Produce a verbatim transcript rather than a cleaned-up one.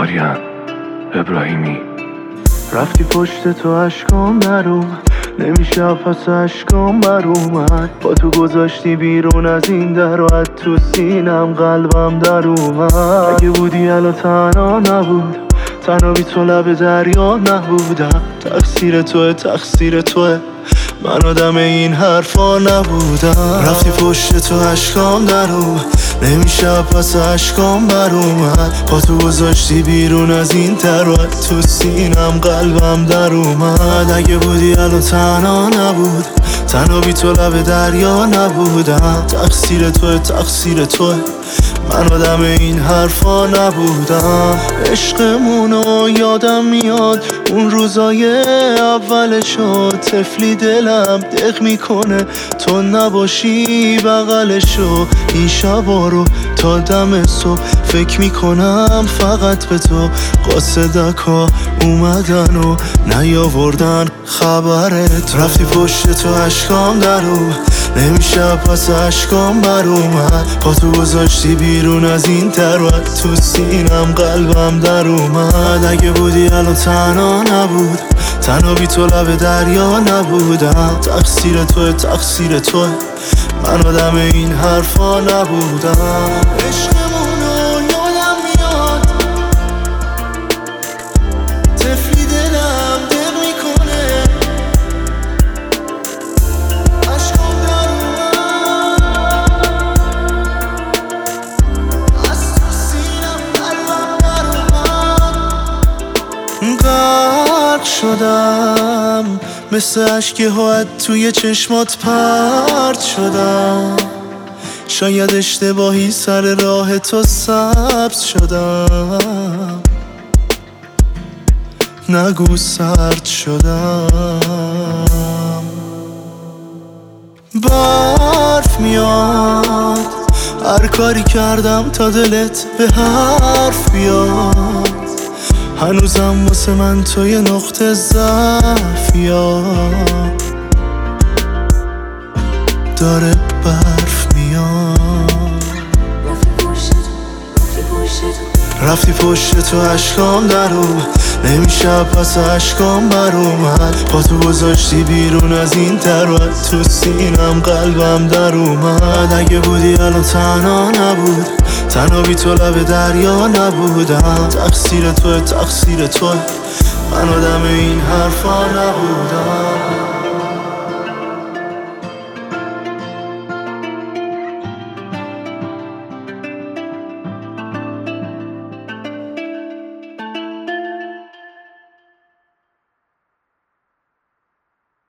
آریان ابراهیمی. رفتی پشت تو اشکام در اومد، نمیشه پس اشکام بر اومد. با تو گذاشتی بیرون از این در و از تو سینم قلبم در اومد. اگه بودی الان تنها نبود، تنها بی تو لب دریا نبودم. تقصیر توه تقصیر توه، من آدم این حرفا نبودم. رفتی پشت تو اشکام در اومد، نمیشه پس اشکام بر اومد. با تو گذاشتی بیرون از این در و تو سینم قلبم در اومد. اگه بودی الان تنها نبود، تنها بی تو لب دریا نبودم. تقصیر توه تقصیر توه، من آدم این حرفا نبودم. عشقمونو یادم میاد اون روزای اولشو، طفلی دلم دق میکنه تو نباشی بغلشو. این شبا رو تا دم صبح فکر میکنم فقط به تو. قاصدکا اومدن و نیاوردن خبرت. رفتی پشت تو اشکام در اومد، نمیشه پس اشکام بر اومد. با تو گذاشتی بیرون از این در و تو سینم قلبم در اومد. اگه بودی الان تنها نبود، تنها بی تو لب دریا نبودم. تقصیر توه تقصیر توه، من آدم این حرفا نبودم. عشقمونو یادم میاد طفلی دلم دق میکنه، اشکام در اومد از تو سینم قلبم در اومد. غرق شدم مثل اشک هات توی چشمات پرت شدم. شاید اشتباهی سر راه تو سبز شدم، نگو سرد شدم. برف میاد هر کاری کردم تا دلت به حرف بیاد. هنوزم واسه من توی نقطه ضعف یاد داره برف میاد. رفتی پشت تو اشکام در اومد، نمیشه پس اشکام بر اومد. با تو گذاشتی بیرون از این در و تو سینم قلبم در اومد. اگه بودی الان تنها نبود، تنها بی تو لب دریا نبودم. تقصیر توه تقصیر توه، من آدم این حرفا نبودم.